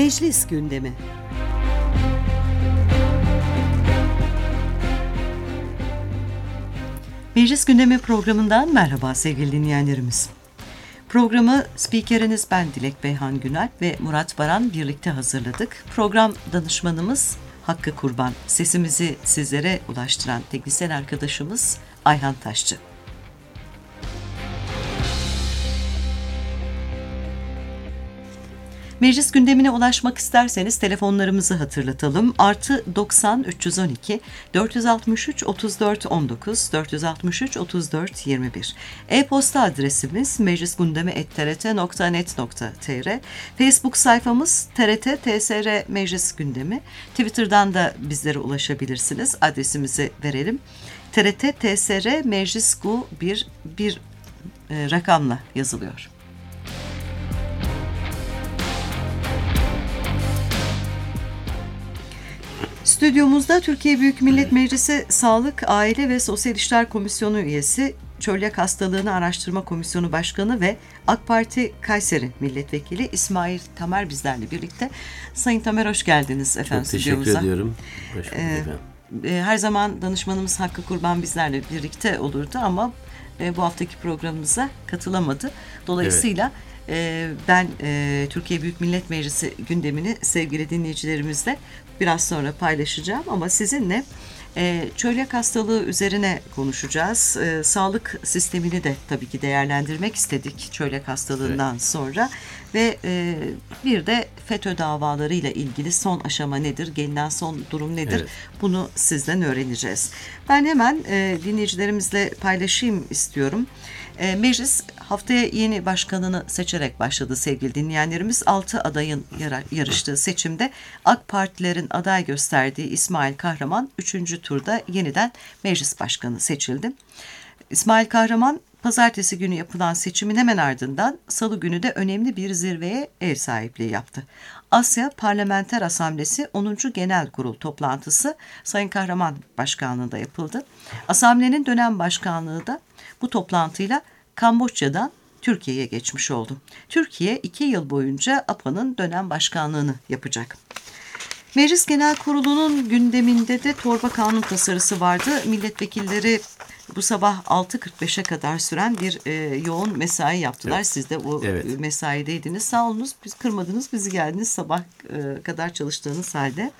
Meclis gündemi. Meclis gündemi programından merhaba sevgili dinleyenlerimiz. Programı spikeriniz ben Dilek Beyhan Günalp ve Murat Baran birlikte hazırladık. Program danışmanımız Hakkı Kurban, sesimizi sizlere ulaştıran teknisyen arkadaşımız Ayhan Taşçı. Meclis gündemine ulaşmak isterseniz telefonlarımızı hatırlatalım. +90 312 463 34 19 463 34 21. E-posta adresimiz meclisgundemi@trt.net.tr. Facebook sayfamız TRT TSR Meclis Gündemi. Twitter'dan da bizlere ulaşabilirsiniz. Adresimizi verelim. TRT TSR Meclis Gu bir rakamla yazılıyor. Stüdyomuzda Türkiye Büyük Millet Meclisi Sağlık, Aile ve Sosyal İşler Komisyonu üyesi, Çölyak Hastalığını Araştırma Komisyonu Başkanı ve AK Parti Kayseri Milletvekili İsmail Tamer bizlerle birlikte. Sayın Tamer, hoş geldiniz efendim stüdyomuza. Çok teşekkür ediyorum. Hoş bulduk efendim. Her zaman danışmanımız Hakkı Kurban bizlerle birlikte olurdu ama bu haftaki programımıza katılamadı. Dolayısıyla ben Türkiye Büyük Millet Meclisi gündemini sevgili dinleyicilerimizle biraz sonra paylaşacağım ama sizinle çölyak hastalığı üzerine konuşacağız. Sağlık sistemini de tabii ki değerlendirmek istedik çölyak hastalığından sonra ve bir de FETÖ davalarıyla ilgili son aşama nedir, gelinen son durum nedir, bunu sizden öğreneceğiz. Ben hemen dinleyicilerimizle paylaşayım istiyorum. Meclis haftaya yeni başkanını seçerek başladı sevgili dinleyenlerimiz. 6 adayın yarıştığı seçimde AK Partilerin aday gösterdiği İsmail Kahraman 3. turda yeniden meclis başkanı seçildi. İsmail Kahraman pazartesi günü yapılan seçimin hemen ardından salı günü de önemli bir zirveye ev sahipliği yaptı. Asya Parlamenter Asamblesi 10. Genel Kurul toplantısı Sayın Kahraman başkanlığında yapıldı. Asamblenin dönem başkanlığı da bu toplantıyla Kamboçya'dan Türkiye'ye geçmiş oldu. Türkiye 2 yıl boyunca APA'nın dönem başkanlığını yapacak. Meclis Genel Kurulu'nun gündeminde de torba kanun tasarısı vardı. Milletvekilleri bu sabah 6.45'e kadar süren bir yoğun mesai yaptılar. Evet. Siz de o mesaideydiniz. Sağ olunuz, biz kırmadınız, bizi geldiniz sabah kadar çalıştığınız halde.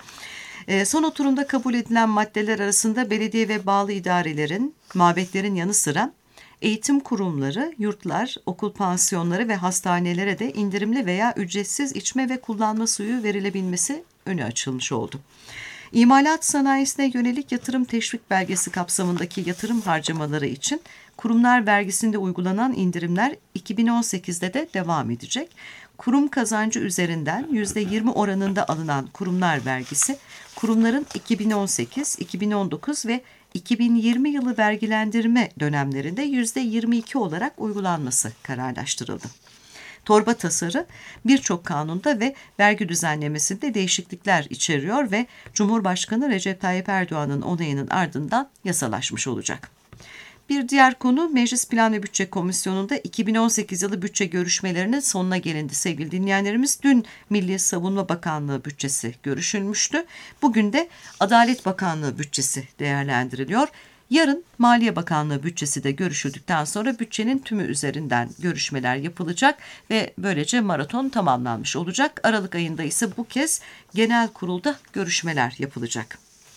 Son oturumda kabul edilen maddeler arasında belediye ve bağlı idarelerin, mabetlerin yanı sıra eğitim kurumları, yurtlar, okul pansiyonları ve hastanelere de indirimli veya ücretsiz içme ve kullanma suyu verilebilmesi önü açılmış oldu. İmalat sanayisine yönelik yatırım teşvik belgesi kapsamındaki yatırım harcamaları için kurumlar vergisinde uygulanan indirimler 2018'de de devam edecek. Kurum kazancı üzerinden %20 oranında alınan kurumlar vergisi, kurumların 2018, 2019 ve 2020 yılı vergilendirme dönemlerinde %22 olarak uygulanması kararlaştırıldı. Torba tasarı birçok kanunda ve vergi düzenlemesinde değişiklikler içeriyor ve Cumhurbaşkanı Recep Tayyip Erdoğan'ın onayının ardından yasalaşmış olacak. Bir diğer konu, Meclis Plan ve Bütçe Komisyonu'nda 2018 yılı bütçe görüşmelerinin sonuna gelindi sevgili dinleyenlerimiz. Dün Milli Savunma Bakanlığı bütçesi görüşülmüştü. Bugün de Adalet Bakanlığı bütçesi değerlendiriliyor. Yarın Maliye Bakanlığı bütçesi de görüşüldükten sonra bütçenin tümü üzerinden görüşmeler yapılacak ve böylece maraton tamamlanmış olacak. Aralık ayında ise bu kez genel kurulda görüşmeler yapılacak.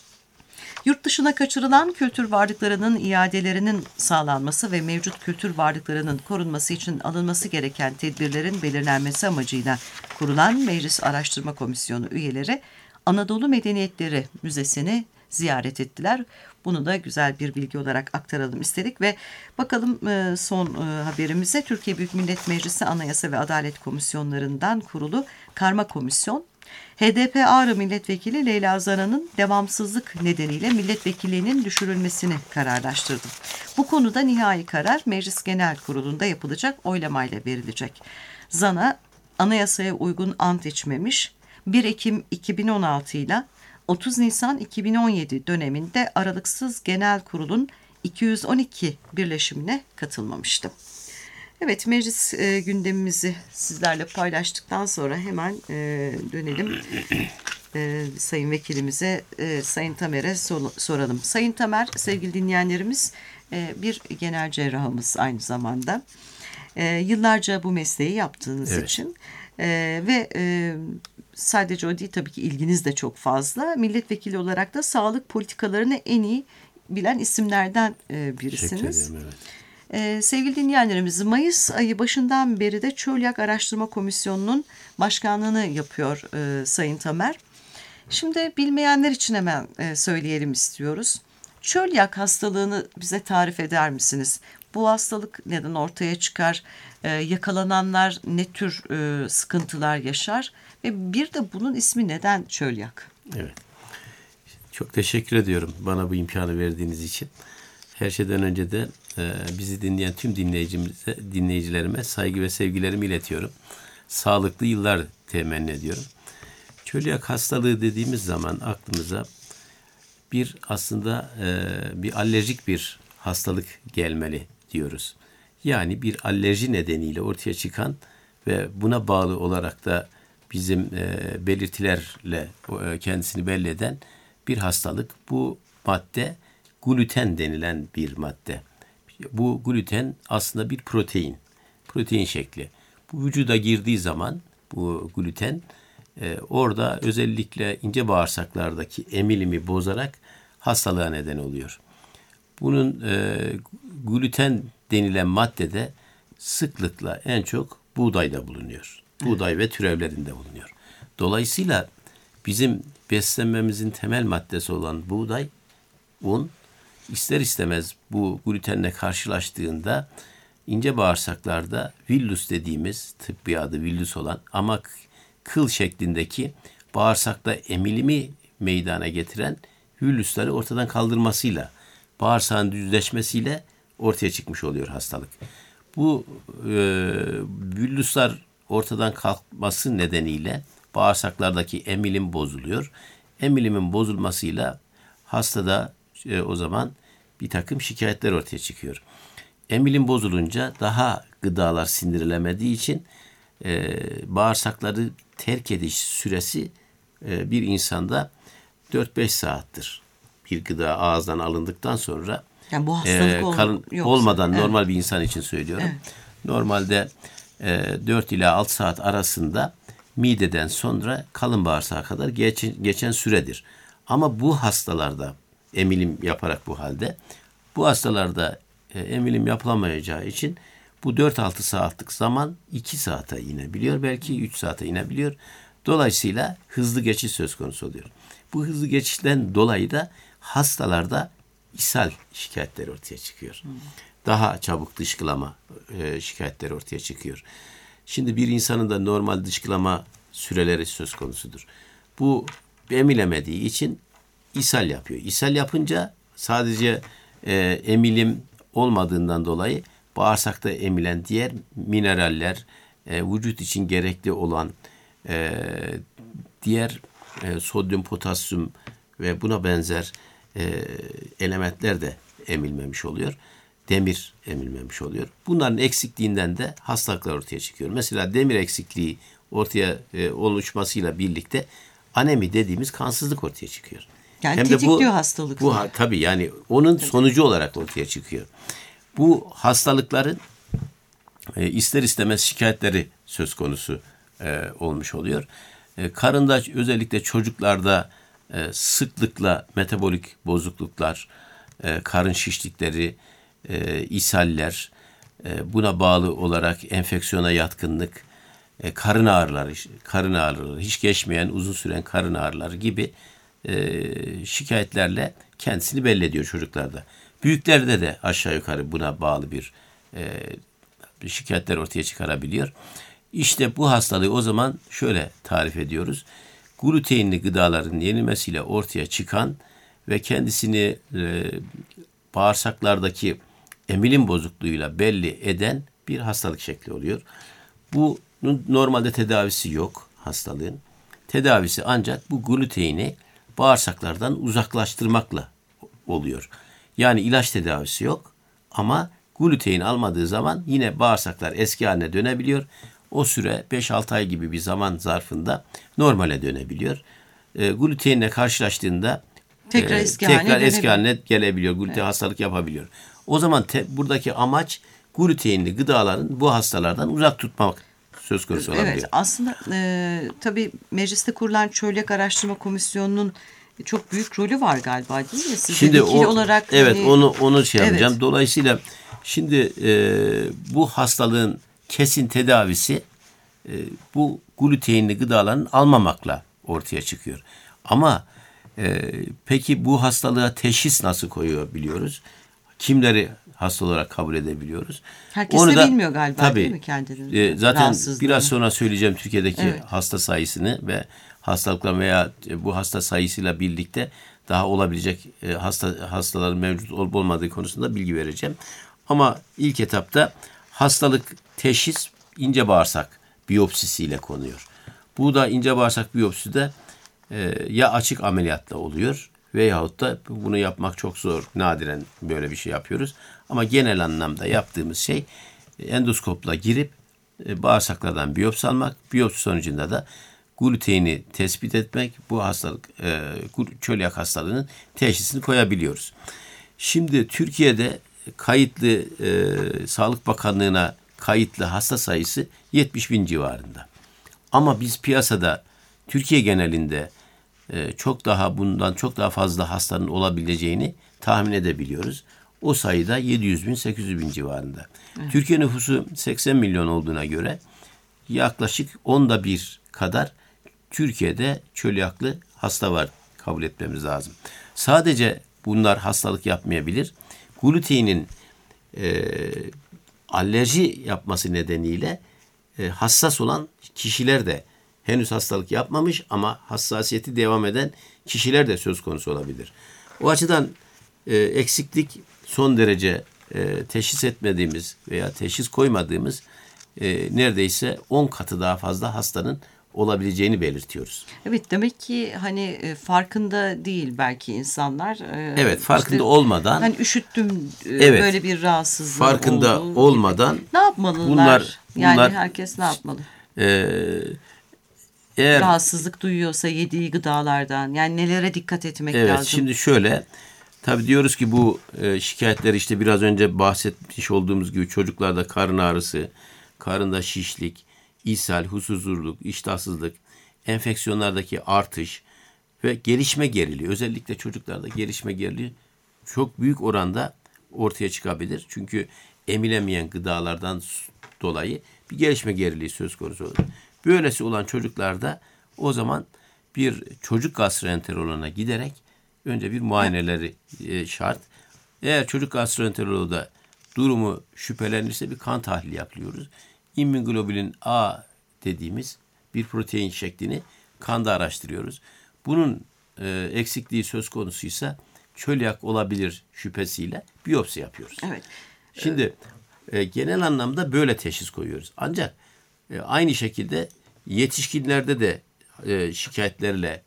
Yurt dışına kaçırılan kültür varlıklarının iadelerinin sağlanması ve mevcut kültür varlıklarının korunması için alınması gereken tedbirlerin belirlenmesi amacıyla kurulan Meclis Araştırma Komisyonu üyeleri Anadolu Medeniyetleri Müzesi'ni ziyaret ettiler. Bunu da güzel bir bilgi olarak aktaralım istedik ve bakalım son haberimize. Türkiye Büyük Millet Meclisi Anayasa ve Adalet Komisyonlarından kurulu Karma Komisyon, HDP Ağrı Milletvekili Leyla Zana'nın devamsızlık nedeniyle milletvekilliğinin düşürülmesini kararlaştırdı. Bu konuda nihai karar Meclis Genel Kurulu'nda yapılacak oylamayla verilecek. Zana, anayasaya uygun ant içmemiş, 1 Ekim 2016 ile 30 Nisan 2017 döneminde aralıksız genel kurulun 212 birleşimine katılmamıştı. Evet, meclis gündemimizi sizlerle paylaştıktan sonra hemen dönelim Sayın Vekilimize, Sayın Tamer'e soralım. Sayın Tamer, sevgili dinleyenlerimiz, bir genel cerrahımız aynı zamanda. Yıllarca bu mesleği yaptığınız için ve sadece o değil, tabii ki ilginiz de çok fazla. Milletvekili olarak da sağlık politikalarını en iyi bilen isimlerden birisiniz. Teşekkür ederim, evet. Sevgili dinleyenlerimiz, Mayıs ayı başından beri de Çölyak Araştırma Komisyonu'nun başkanlığını yapıyor Sayın Tamer. Şimdi bilmeyenler için hemen söyleyelim istiyoruz. Çölyak hastalığını bize tarif eder misiniz? Bu hastalık neden ortaya çıkar? Yakalananlar ne tür sıkıntılar yaşar? Ve bir de bunun ismi neden çölyak? Evet. Çok teşekkür ediyorum bana bu imkanı verdiğiniz için. Her şeyden önce de bizi dinleyen tüm dinleyicilerime saygı ve sevgilerimi iletiyorum. Sağlıklı yıllar temenni ediyorum. Çölyak hastalığı dediğimiz zaman aklımıza aslında bir alerjik bir hastalık gelmeli diyoruz. Yani bir alerji nedeniyle ortaya çıkan ve buna bağlı olarak da bizim belirtilerle kendisini belli eden bir hastalık. Bu madde gluten denilen bir madde. Bu gluten aslında bir protein. Protein şekli. Bu vücuda girdiği zaman bu gluten orada özellikle ince bağırsaklardaki emilimi bozarak hastalığa neden oluyor. Bunun gluten denilen maddede sıklıkla en çok buğdayda bulunuyor. Buğday ve türevlerinde bulunuyor. Dolayısıyla bizim beslenmemizin temel maddesi olan buğday, un, ister istemez bu glutenle karşılaştığında ince bağırsaklarda villus dediğimiz, tıbbi adı villus olan ama kıl şeklindeki bağırsakta emilimi meydana getiren villusları ortadan kaldırmasıyla, bağırsağın düzleşmesiyle ortaya çıkmış oluyor hastalık. Bu villuslar ortadan kalkması nedeniyle bağırsaklardaki emilim bozuluyor. Emilimin bozulmasıyla hastada o zaman bir takım şikayetler ortaya çıkıyor. Emilim bozulunca daha gıdalar sindirilemediği için bağırsakları terk ediş süresi bir insanda 4-5 saattir. Bir gıda ağızdan alındıktan sonra yani bu hastalık karın olmadan normal bir insan için söylüyorum. Evet. Normalde 4 ila 6 saat arasında mideden sonra kalın bağırsağa kadar geçen süredir. Ama bu hastalarda emilim yaparak bu hastalarda emilim yapılamayacağı için bu 4-6 saatlik zaman 2 saate inebiliyor. Belki 3 saate inebiliyor. Dolayısıyla hızlı geçiş söz konusu oluyor. Bu hızlı geçişten dolayı da hastalarda ishal şikayetleri ortaya çıkıyor. Daha çabuk dışkılama şikayetleri ortaya çıkıyor. Şimdi bir insanın da normal dışkılama süreleri söz konusudur. Bu emilemediği için ishal yapıyor. İshal yapınca sadece emilim olmadığından dolayı bağırsakta emilen diğer mineraller, vücut için gerekli olan diğer sodyum, potasyum ve buna benzer elementler de emilmemiş oluyor. Demir emilmemiş oluyor. Bunların eksikliğinden de hastalıklar ortaya çıkıyor. Mesela demir eksikliği ortaya oluşmasıyla birlikte anemi dediğimiz kansızlık ortaya çıkıyor. Yani hem tetikliyor de hastalık. Bu tabii yani onun sonucu olarak ortaya çıkıyor. Bu hastalıkların ister istemez şikayetleri söz konusu olmuş oluyor. Karında özellikle çocuklarda sıklıkla metabolik bozukluklar, karın şişlikleri, ishaller, buna bağlı olarak enfeksiyona yatkınlık, karın ağrıları, hiç geçmeyen uzun süren karın ağrıları gibi şikayetlerle kendisini belli ediyor çocuklarda. Büyüklerde de aşağı yukarı buna bağlı bir şikayetler ortaya çıkarabiliyor. İşte bu hastalığı o zaman şöyle tarif ediyoruz. Gluteinli gıdaların yenilmesiyle ortaya çıkan ve kendisini bağırsaklardaki emilim bozukluğuyla belli eden bir hastalık şekli oluyor. Bunun normalde tedavisi yok hastalığın. Tedavisi ancak bu gluteini bağırsaklardan uzaklaştırmakla oluyor. Yani ilaç tedavisi yok ama Glutein almadığı zaman yine bağırsaklar eski haline dönebiliyor. O süre 5-6 ay gibi bir zaman zarfında normale dönebiliyor. Gluteinle karşılaştığında tekrar eski haline gelebiliyor. Gluten hastalık yapabiliyor. O zaman buradaki amaç gluteinli gıdaların bu hastalardan uzak tutmak söz konusu olabiliyor. Evet, aslında tabii mecliste kurulan Çölyak Araştırma Komisyonu'nun çok büyük rolü var galiba, değil mi? Siz şimdi olarak evet, hani, onu şey yapacağım. evet. Dolayısıyla şimdi bu hastalığın kesin tedavisi bu gluteinli gıdaların almamakla ortaya çıkıyor. Ama peki bu hastalığa teşhis nasıl koyuyor biliyoruz? Kimleri hasta olarak kabul edebiliyoruz? Herkes Onu de da bilmiyor galiba, tabii, değil mi kendini? Zaten biraz sonra söyleyeceğim Türkiye'deki evet. hasta sayısını ve hastalıklar veya bu hasta sayısıyla birlikte daha olabilecek hastaların mevcut olup olmadığı konusunda bilgi vereceğim. Ama ilk etapta hastalık teşhis ince bağırsak biyopsisiyle konuyor. Bu da ince bağırsak biyopsisi de ya açık ameliyatla oluyor veyahut da bunu yapmak çok zor. Nadiren böyle bir şey yapıyoruz. Ama genel anlamda yaptığımız şey endoskopla girip bağırsaklardan biyopsi almak. Biyopsi sonucunda da gluteini tespit etmek. Bu hastalık çölyak hastalığının teşhisini koyabiliyoruz. Şimdi Türkiye'de kayıtlı Sağlık Bakanlığı'na kayıtlı hasta sayısı 70 bin civarında. Ama biz piyasada Türkiye genelinde bundan çok daha fazla hastanın olabileceğini tahmin edebiliyoruz. O sayıda 700 bin, 800 bin civarında. Evet. Türkiye nüfusu 80 milyon olduğuna göre yaklaşık 1/10 kadar Türkiye'de çölyaklı hasta var kabul etmemiz lazım. Sadece bunlar hastalık yapmayabilir. Gluteinin alerji yapması nedeniyle hassas olan kişiler de henüz hastalık yapmamış ama hassasiyeti devam eden kişiler de söz konusu olabilir. O açıdan eksiklik son derece teşhis etmediğimiz veya teşhis koymadığımız neredeyse 10 katı daha fazla hastanın olabileceğini belirtiyoruz. Evet, demek ki hani farkında değil belki insanlar. Evet, farkında olmadan. Hani üşüttüm, evet, böyle bir rahatsızlık farkında oldu olmadan. Ne yapmalılar? Bunlar yani herkes ne yapmalı? Eğer rahatsızlık duyuyorsa yediği gıdalardan, yani nelere dikkat etmek evet, lazım? Şimdi şöyle, tabii diyoruz ki bu şikayetler işte biraz önce bahsetmiş olduğumuz gibi çocuklarda karın ağrısı, karında şişlik, ishal, huzursuzluk, iştahsızlık, enfeksiyonlardaki artış ve gelişme geriliği, özellikle çocuklarda gelişme geriliği çok büyük oranda ortaya çıkabilir. Çünkü emilemeyen gıdalardan dolayı bir gelişme geriliği söz konusu olur. Böylesi olan çocuklarda o zaman bir çocuk gastroenterologuna giderek önce bir muayeneleri şart. Eğer çocuk gastroenteroloğu da durumu şüphelenirse bir kan tahlili yapıyoruz. İmmünoglobulin A dediğimiz bir protein şeklini kanda araştırıyoruz. Bunun eksikliği söz konusuysa çölyak olabilir şüphesiyle biyopsi yapıyoruz. Evet. Şimdi genel anlamda böyle teşhis koyuyoruz. Ancak aynı şekilde yetişkinlerde de şikayetlerle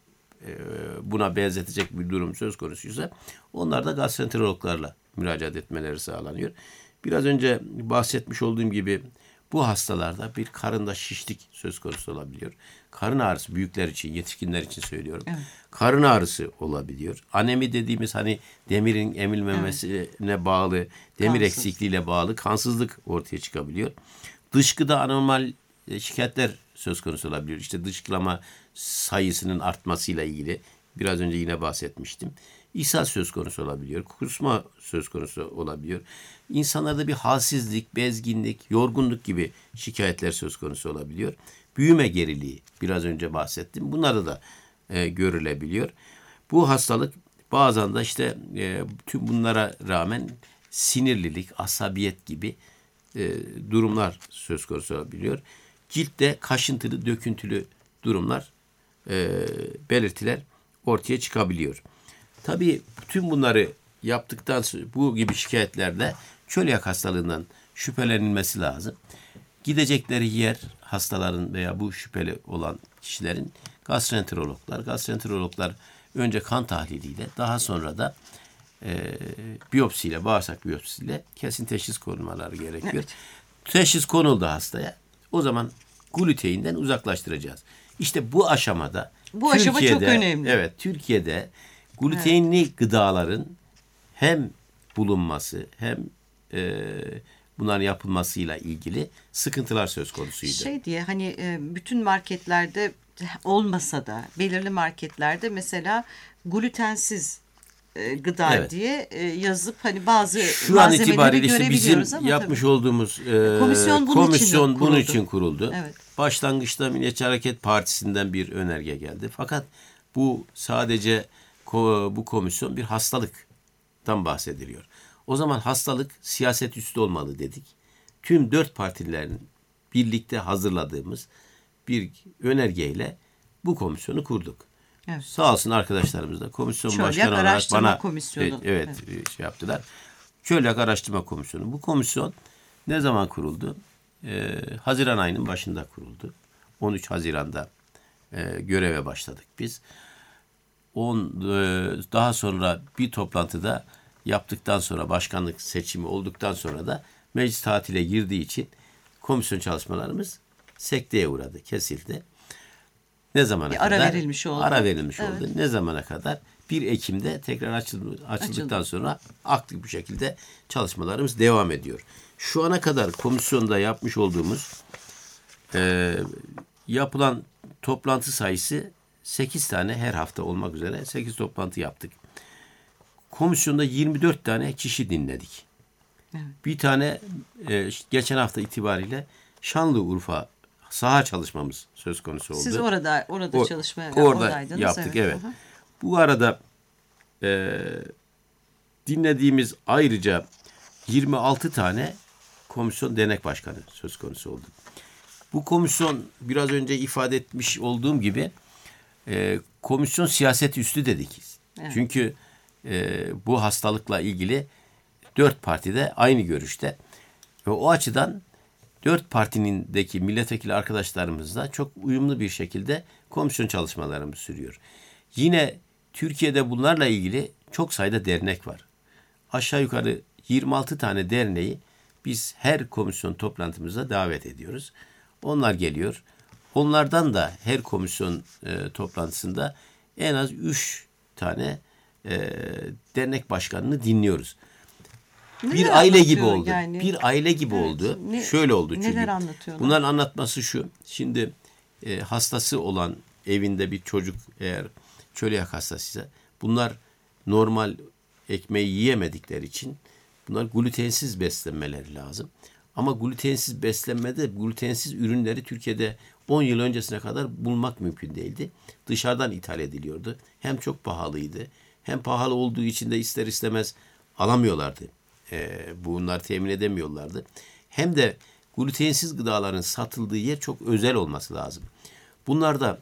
buna benzetecek bir durum söz konusuysa onlar da gastroenterologlarla müracaat etmeleri sağlanıyor. Biraz önce bahsetmiş olduğum gibi bu hastalarda bir karında şişlik söz konusu olabiliyor. Karın ağrısı büyükler için, yetişkinler için söylüyorum. Evet. Karın ağrısı olabiliyor. Anemi dediğimiz hani demirin emilmemesine bağlı, demir eksikliğiyle bağlı kansızlık ortaya çıkabiliyor. Dışkıda anormal şikayetler söz konusu olabiliyor. İşte dışkılama sayısının artmasıyla ilgili biraz önce yine bahsetmiştim. İshal söz konusu olabiliyor. Kusma söz konusu olabiliyor. İnsanlarda bir halsizlik, bezginlik, yorgunluk gibi şikayetler söz konusu olabiliyor. Büyüme geriliği biraz önce bahsettim. Bunlarda da görülebiliyor. Bu hastalık bazen de işte tüm bunlara rağmen sinirlilik, asabiyet gibi durumlar söz konusu olabiliyor. Ciltte kaşıntılı, döküntülü durumlar, belirtiler ortaya çıkabiliyor. Tabii tüm bunları yaptıktan sonra bu gibi şikayetlerde çölyak hastalığından şüphelenilmesi lazım. Gidecekleri yer hastaların veya bu şüpheli olan kişilerin gastroenterologlar. Gastroenterologlar önce kan tahliliyle daha sonra da biyopsiyle, bağırsak biyopsiyle kesin teşhis konulmaları gerekiyor. Evet. Teşhis konuldu hastaya. O zaman gluteinden uzaklaştıracağız. İşte bu aşamada aşama çok önemli. Evet, Türkiye'de gluteinli gıdaların hem bulunması hem bunların yapılmasıyla ilgili sıkıntılar söz konusuydu. Diye hani bütün marketlerde olmasa da belirli marketlerde mesela glutensiz gıda diye yazıp hani bazı şu an itibariyle işte bizim yapmış olduğumuz komisyon bunun için kuruldu. Evet. Başlangıçta Milliyetçi Hareket Partisi'nden bir önerge geldi. Fakat bu sadece bu komisyon bir hastalıktan bahsediliyor. O zaman hastalık siyaset üstü olmalı dedik. Tüm 4 partilerin birlikte hazırladığımız bir önergeyle bu komisyonu kurduk. Evet. Sağ olsun arkadaşlarımız da komisyon başkanı olarak bana şey yaptılar. Çölyak Araştırma Komisyonu. Bu komisyon ne zaman kuruldu? Haziran ayının başında kuruldu. 13 Haziran'da göreve başladık biz. Daha sonra bir toplantıda yaptıktan sonra, başkanlık seçimi olduktan sonra da meclis tatile girdiği için komisyon çalışmalarımız sekteye uğradı, kesildi. Ne zamana kadar? Ara verilmiş oldu. Ara verilmiş oldu. Ne zamana kadar? 1 Ekim'de tekrar açıldıktan sonra aktif bir şekilde çalışmalarımız devam ediyor. Şu ana kadar komisyonda yapmış olduğumuz yapılan toplantı sayısı 8 tane, her hafta olmak üzere 8 toplantı yaptık. Komisyonda 24 tane kişi dinledik. Evet. Bir tane geçen hafta itibariyle Şanlıurfa saha çalışmamız söz konusu oldu. Siz orada çalışmaya oradaydınız. Yaptık, evet. Bu arada dinlediğimiz ayrıca 26 tane komisyon dernek başkanı söz konusu oldu. Bu komisyon biraz önce ifade etmiş olduğum gibi komisyon siyaset üstü dedik. Evet. Çünkü bu hastalıkla ilgili 4 parti de aynı görüşte. Ve o açıdan 4 partinindeki milletvekili arkadaşlarımızla çok uyumlu bir şekilde komisyon çalışmalarımız sürüyor. Yine Türkiye'de bunlarla ilgili çok sayıda dernek var. Aşağı yukarı 26 tane derneği biz her komisyon toplantımıza davet ediyoruz. Onlar geliyor. Onlardan da her komisyon toplantısında en az 3 tane dernek başkanını dinliyoruz. Bir aile gibi oldu. Yani? Bir aile gibi oldu. Şöyle oldu çünkü. Neler anlatıyorlar? Bunların anlatması şu. Şimdi hastası olan evinde bir çocuk eğer çölyak hastasıysa bunlar normal ekmeği yiyemedikleri için bunlar glutensiz beslenmeleri lazım. Ama glutensiz beslenmede glutensiz ürünleri Türkiye'de 10 yıl öncesine kadar bulmak mümkün değildi. Dışarıdan ithal ediliyordu. Hem çok pahalıydı. Hem pahalı olduğu için de ister istemez alamıyorlardı. Bunları temin edemiyorlardı. Hem de glutensiz gıdaların satıldığı yer çok özel olması lazım. Bunlarda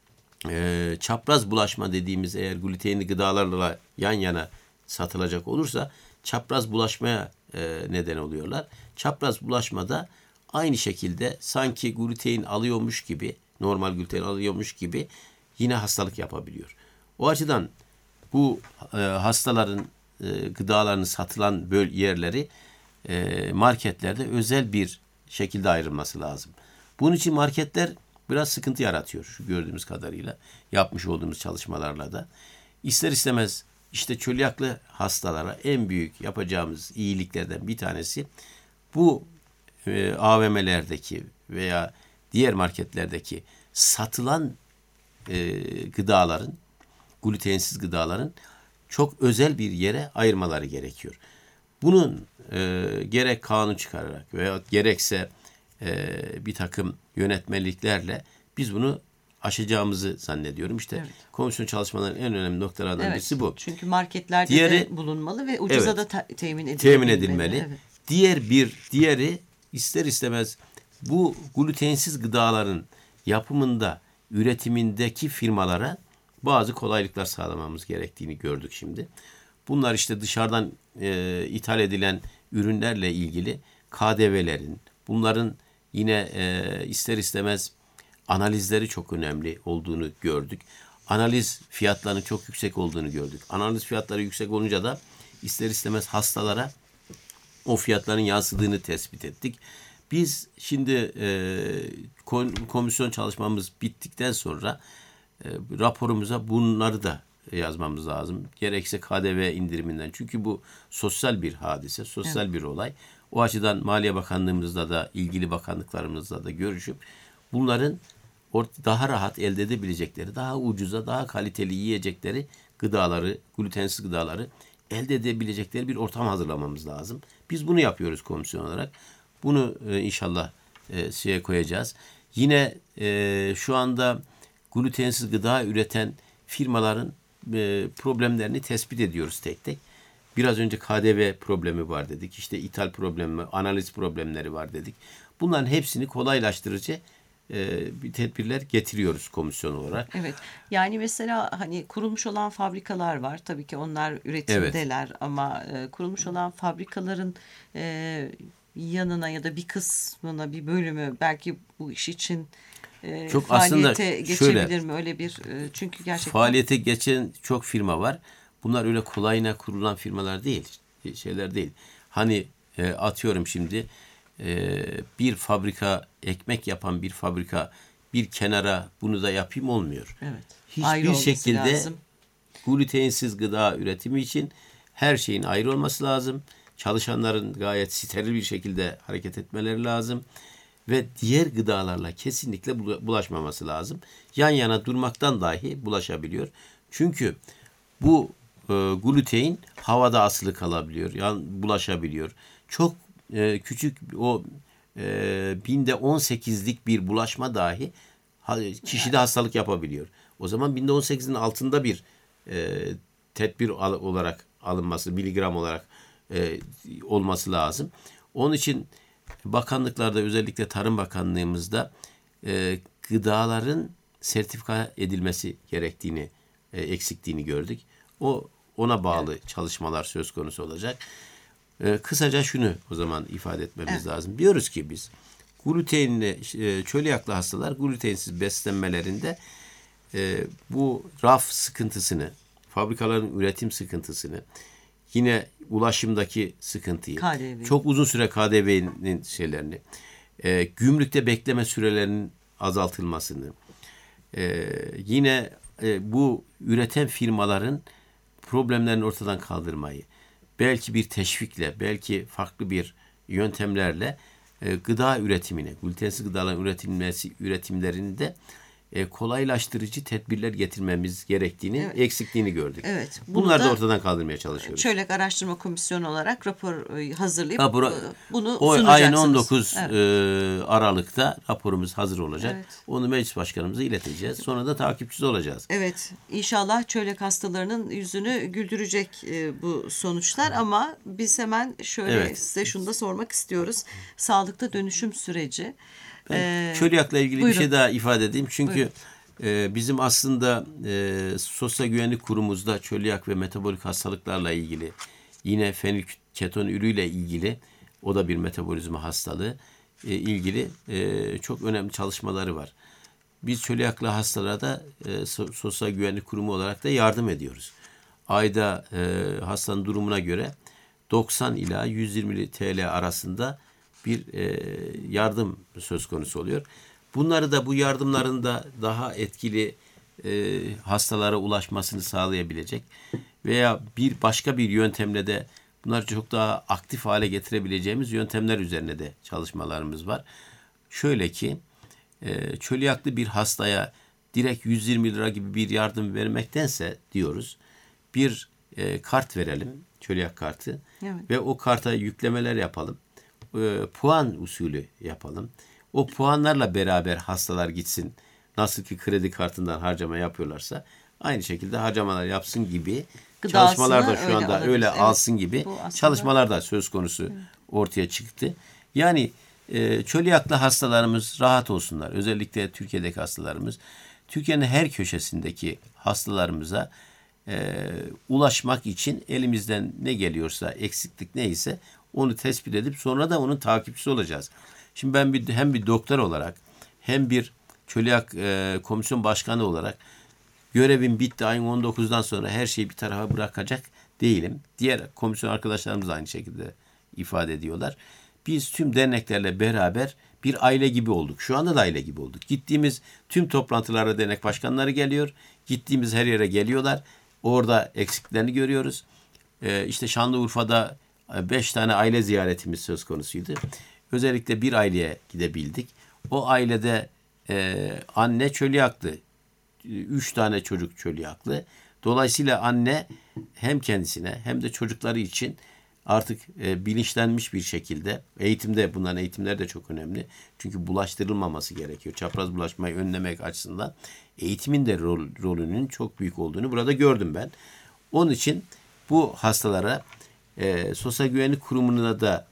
çapraz bulaşma dediğimiz eğer glutenli gıdalarla yan yana satılacak olursa çapraz bulaşmaya neden oluyorlar. Çapraz bulaşmada aynı şekilde sanki gluten alıyormuş gibi, normal gluten alıyormuş gibi yine hastalık yapabiliyor. O açıdan bu hastaların gıdalarını satılan yerleri marketlerde özel bir şekilde ayrılması lazım. Bunun için marketler biraz sıkıntı yaratıyor şu gördüğümüz kadarıyla. Yapmış olduğumuz çalışmalarla da. İster istemez işte çölyaklı hastalara en büyük yapacağımız iyiliklerden bir tanesi bu AVM'lerdeki veya diğer marketlerdeki satılan gıdaların, glutensiz gıdaların çok özel bir yere ayırmaları gerekiyor. Bunun gerek kanun çıkararak veya gerekse bir takım yönetmeliklerle biz bunu aşacağımızı zannediyorum. İşte evet. Komisyon çalışmalarının en önemli noktalarından birisi bu. Çünkü marketlerde de bulunmalı ve ucuza da temin edilmeli. Evet. Diğeri ister istemez bu glutensiz gıdaların yapımında, üretimindeki firmalara bazı kolaylıklar sağlamamız gerektiğini gördük şimdi. Bunlar işte dışarıdan ithal edilen ürünlerle ilgili KDV'lerin, bunların yine ister istemez analizleri çok önemli olduğunu gördük. Analiz fiyatlarının çok yüksek olduğunu gördük. Analiz fiyatları yüksek olunca da ister istemez hastalara o fiyatların yansıdığını tespit ettik. Biz şimdi komisyon çalışmamız bittikten sonra raporumuza bunları da yazmamız lazım. Gerekse KDV indiriminden. Çünkü bu sosyal bir hadise, sosyal bir olay. O açıdan Maliye Bakanlığımızla da ilgili bakanlıklarımızla da görüşüp bunların daha rahat elde edebilecekleri, daha ucuza, daha kaliteli yiyecekleri, gıdaları, glutensiz gıdaları elde edebilecekleri bir ortam hazırlamamız lazım. Biz bunu yapıyoruz komisyon olarak. Bunu inşallah koyacağız. Yine şu anda glutensiz gıda üreten firmaların problemlerini tespit ediyoruz tek tek. Biraz önce KDV problemi var dedik. İşte ithal problemi, analiz problemleri var dedik. Bunların hepsini kolaylaştırıcı bir tedbirler getiriyoruz komisyon olarak. Evet. Yani mesela hani kurulmuş olan fabrikalar var. Tabii ki onlar üretimdeler ama kurulmuş olan fabrikaların yanına ya da bir kısmına, bir bölümü belki bu iş için çok faaliyete geçebilir şöyle, mi? Öyle bir çünkü gerçekten faaliyete geçen çok firma var. Bunlar öyle kolayına kurulan firmalar değil. Şeyler değil. Hani atıyorum şimdi bir fabrika, ekmek yapan bir fabrika bir kenara bunu da yapayım olmuyor. evet. Hiçbir şekilde glutensiz gıda üretimi için her şeyin ayrı olması lazım. Çalışanların gayet steril bir şekilde hareket etmeleri lazım. Ve diğer gıdalarla kesinlikle bulaşmaması lazım. Yan yana durmaktan dahi bulaşabiliyor. Çünkü bu glutein havada asılı kalabiliyor, bulaşabiliyor. Çok küçük o binde 18'lik bir bulaşma dahi kişide hastalık yapabiliyor. O zaman binde 18'in altında bir tedbir olarak alınması, miligram olarak olması lazım. Onun için bakanlıklarda, özellikle Tarım Bakanlığımızda gıdaların sertifika edilmesi gerektiğini, eksikliğini gördük. Ona bağlı çalışmalar söz konusu olacak. Kısaca şunu o zaman ifade etmemiz lazım. Diyoruz ki biz glutenli, çölyaklı hastalar glutensiz beslenmelerinde bu raf sıkıntısını, fabrikaların üretim sıkıntısını, yine ulaşımdaki sıkıntıyı, çok uzun süre KDV'nin şeylerini, gümrükte bekleme sürelerinin azaltılmasını, yine bu üreten firmaların problemlerini ortadan kaldırmayı, belki bir teşvikle, belki farklı bir yöntemlerle gıda üretimine, glutensiz gıdaların üretimlerinde kolaylaştırıcı tedbirler getirmemiz gerektiğini, eksikliğini gördük. Evet, bunları da ortadan kaldırmaya çalışıyoruz. Çölyak Araştırma Komisyonu olarak rapor hazırlayıp bunu sunacaksınız. Ayın 19 Aralık'ta raporumuz hazır olacak. Evet. Onu meclis başkanımıza ileteceğiz. Sonra da takipçisi olacağız. Evet. İnşallah çölyak hastalarının yüzünü güldürecek bu sonuçlar ama biz hemen şöyle size şunu da sormak istiyoruz. Sağlıkta dönüşüm süreci. Ben çölyakla ilgili bir şey daha ifade edeyim. Çünkü bizim aslında Sosyal Güvenlik Kurumumuzda çölyak ve metabolik hastalıklarla ilgili, yine fenilketonürüyle ilgili, o da bir metabolizma hastalığı ilgili çok önemli çalışmaları var. Biz çölyaklı hastalara da Sosyal Güvenlik Kurumu olarak da yardım ediyoruz. Ayda hastanın durumuna göre 90 ila 120 TL arasında bir yardım söz konusu oluyor. Bunları da, bu yardımların da daha etkili hastalara ulaşmasını sağlayabilecek veya başka bir yöntemle de bunları çok daha aktif hale getirebileceğimiz yöntemler üzerine de çalışmalarımız var. Şöyle ki çölyaklı bir hastaya direkt 120 lira gibi bir yardım vermektense diyoruz, bir kart verelim, çölyak kartı, ve o karta yüklemeler yapalım. Puan usulü yapalım. O puanlarla beraber hastalar gitsin. Nasıl ki kredi kartından harcama yapıyorlarsa aynı şekilde harcamalar yapsın gibi çalışmalar da şu anda öyle alsın gibi çalışmalar da söz konusu ortaya çıktı. Yani çölyaklı hastalarımız rahat olsunlar. Özellikle Türkiye'deki hastalarımız. Türkiye'nin her köşesindeki hastalarımıza ulaşmak için elimizden ne geliyorsa, eksiklik neyse onu tespit edip sonra da onun takipçisi olacağız. Şimdi ben hem bir doktor olarak hem bir çölyak komisyon başkanı olarak görevim bitti, ayın 19'dan sonra her şeyi bir tarafa bırakacak değilim. Diğer komisyon arkadaşlarımız da aynı şekilde ifade ediyorlar. Biz tüm derneklerle beraber bir aile gibi olduk. Şu anda da aile gibi olduk. Gittiğimiz tüm toplantılara dernek başkanları geliyor. Gittiğimiz her yere geliyorlar. Orada eksiklerini görüyoruz. İşte Şanlıurfa'da 5 tane aile ziyaretimiz söz konusuydu. Özellikle bir aileye gidebildik. O ailede anne çölyaklı. 3 tane çocuk çölyaklı. Dolayısıyla anne hem kendisine hem de çocukları için artık bilinçlenmiş bir şekilde eğitimde, bunların eğitimleri de çok önemli. Çünkü bulaştırılmaması gerekiyor. Çapraz bulaşmayı önlemek açısından eğitimin de rolünün çok büyük olduğunu burada gördüm ben. Onun için bu hastalara Sosyal Güvenlik Kurumu'na da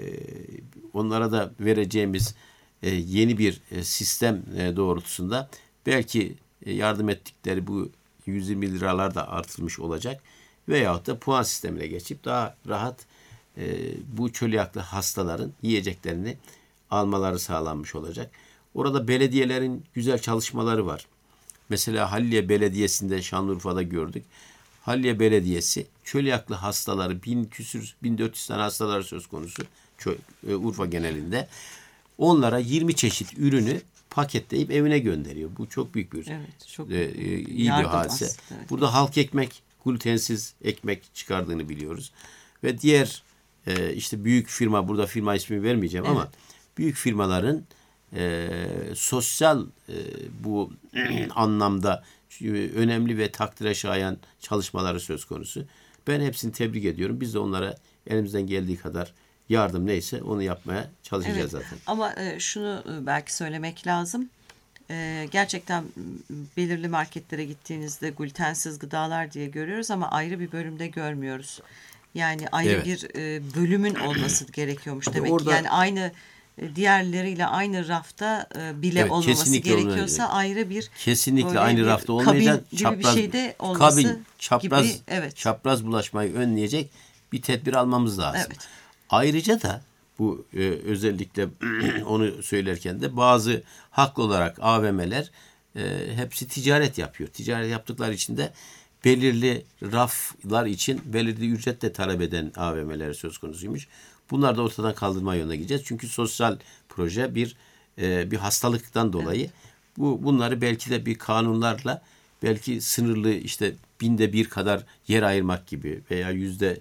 onlara da vereceğimiz yeni bir sistem doğrultusunda belki yardım ettikleri bu 120 liralar da artırılmış olacak. Veyahut da puan sistemine geçip daha rahat bu çölyaklı hastaların yiyeceklerini almaları sağlanmış olacak. Orada belediyelerin güzel çalışmaları var. Mesela Halliye Belediyesi'nde Şanlıurfa'da gördük. Halliye Belediyesi çölyaklı hastaları 1400 tane hastaları söz konusu Urfa genelinde. Onlara 20 çeşit ürünü paketleyip evine gönderiyor. Bu çok büyük bir çok iyi bir hadise. Aslında, evet. Burada halk ekmek, glutensiz ekmek çıkardığını biliyoruz. Ve diğer işte büyük firma, burada firma ismi vermeyeceğim ama büyük firmaların sosyal bu anlamda önemli ve takdire şayan çalışmaları söz konusu. Ben hepsini tebrik ediyorum. Biz de onlara elimizden geldiği kadar yardım neyse onu yapmaya çalışacağız zaten. Ama şunu belki söylemek lazım. Gerçekten belirli marketlere gittiğinizde glutensiz gıdalar diye görüyoruz ama ayrı bir bölümde görmüyoruz. Yani ayrı bir bölümün olması gerekiyormuş demek orada, yani aynı diğerleriyle aynı rafta bile olmaması gerekiyorsa ayrı bir kesinlikle aynı rafta olmayacak çapraz bir şeyde olması gibi çapraz bulaşmayı önleyecek bir tedbir almamız lazım. Evet. Ayrıca da bu özellikle onu söylerken de bazı haklı olarak AVM'ler hepsi ticaret yapıyor. Ticaret yaptıkları için de belirli raflar için belirli ücret de talep eden AVM'ler söz konusuymuş. Bunlar da ortadan kaldırma yoluna gideceğiz. Çünkü sosyal proje bir hastalıktan dolayı bunları belki de bir kanunlarla belki sınırlı işte 1/1000 kadar yer ayırmak gibi veya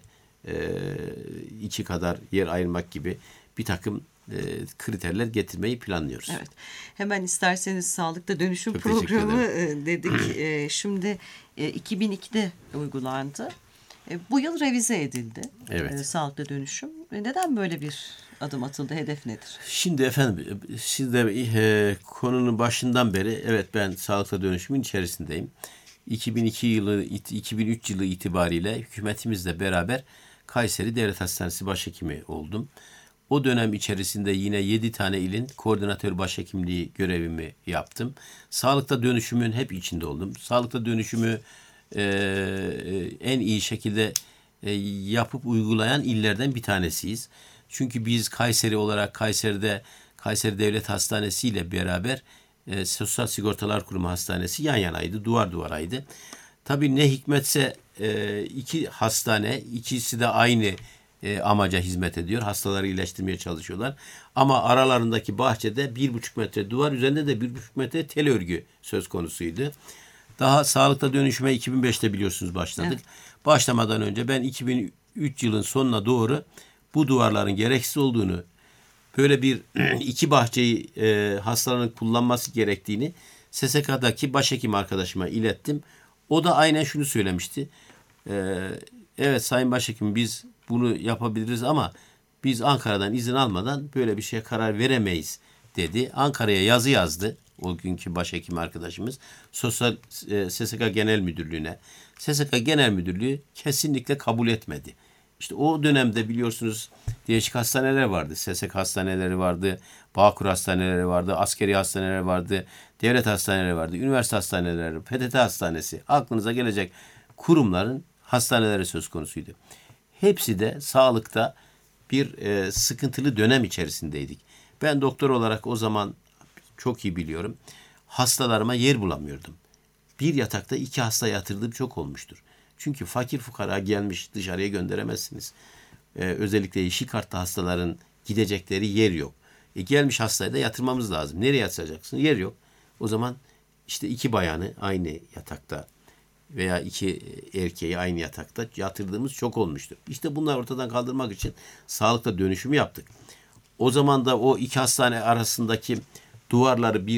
%2 kadar yer ayırmak gibi bir takım kriterler getirmeyi planlıyoruz. Evet. Hemen isterseniz sağlıkta dönüşüm çok programı dedik. Şimdi 2002'de uygulandı. Bu yıl revize edildi. Evet. Sağlıkta dönüşüm. Neden böyle bir adım atıldı? Hedef nedir? Şimdi efendim siz de konunun başından beri evet ben sağlıkta dönüşümün içerisindeyim. 2003 yılı itibariyle hükümetimizle beraber Kayseri Devlet Hastanesi Başhekimi oldum. O dönem içerisinde yine 7 tane ilin koordinatör başhekimliği görevimi yaptım. Sağlıkta dönüşümün hep içinde oldum. Sağlıkta dönüşümü en iyi şekilde yapıp uygulayan illerden bir tanesiyiz. Çünkü biz Kayseri olarak Kayseri Devlet Hastanesi ile beraber Sosyal Sigortalar Kurumu Hastanesi yan yanaydı, duvar duvaraydı. Tabii ne hikmetse iki hastane, ikisi de aynı amaca hizmet ediyor. Hastaları iyileştirmeye çalışıyorlar. Ama aralarındaki bahçede 1,5 metre duvar, üzerinde de 1,5 metre tel örgü söz konusuydu. Daha sağlıkta dönüşüme 2005'te biliyorsunuz başladık. Evet. Başlamadan önce ben 2003 yılın sonuna doğru bu duvarların gereksiz olduğunu, böyle bir iki bahçeyi hastaların kullanması gerektiğini SSK'daki başhekim arkadaşıma ilettim. O da aynen şunu söylemişti. Evet Sayın Başhekim biz bunu yapabiliriz ama biz Ankara'dan izin almadan böyle bir şeye karar veremeyiz dedi. Ankara'ya yazı yazdı o günkü başhekim arkadaşımız. SSK Genel Müdürlüğü'ne. SSK Genel Müdürlüğü kesinlikle kabul etmedi. İşte o dönemde biliyorsunuz değişik hastaneler vardı. SSK hastaneleri vardı, Bağkur hastaneleri vardı, askeri hastaneler vardı, devlet hastaneleri vardı, üniversite hastaneleri, PTT hastanesi. Aklınıza gelecek kurumların hastaneleri söz konusuydu. Hepsi de sağlıkta bir sıkıntılı dönem içerisindeydik. Ben doktor olarak o zaman çok iyi biliyorum. Hastalarıma yer bulamıyordum. Bir yatakta 2 hasta yatırdığım çok olmuştur. Çünkü fakir fukara gelmiş, dışarıya gönderemezsiniz. Özellikle yeşil kartlı hastaların gidecekleri yer yok. Gelmiş hastayı da yatırmamız lazım. Nereye yatıracaksın? Yer yok. O zaman işte 2 bayanı aynı yatakta veya 2 erkeği aynı yatakta yatırdığımız çok olmuştur. İşte bunları ortadan kaldırmak için sağlıkta dönüşümü yaptık. O zaman da o 2 hastane arasındaki duvarları